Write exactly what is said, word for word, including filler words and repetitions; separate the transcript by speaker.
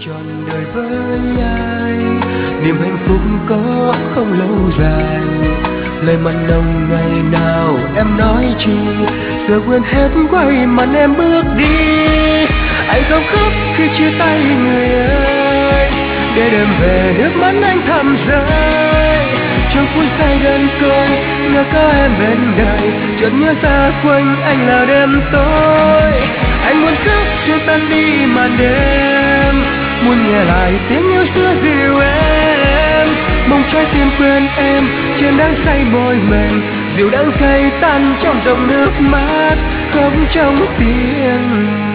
Speaker 1: trọn đời với ai. Niềm hạnh phúc có không lâu dài, lời mặn nồng ngày nào em nói chi, giờ quên hết quay mặt em bước đi. Anh không khóc khi chia tay người ơi, để đêm về nước mắt anh thầm rơi. Trong phút say đơn côi nhớ có em bên đời, chợt nhớ ra quanh anh là đêm tối. Anh muốn khóc cho tan đi màn đêm, muốn nghe lại tiếng yêu xưa dịu em, mong trái tim quên em trên đắng say môi mềm, dịu đắng cay tan trong dòng nước mắt khóc trong tiếng.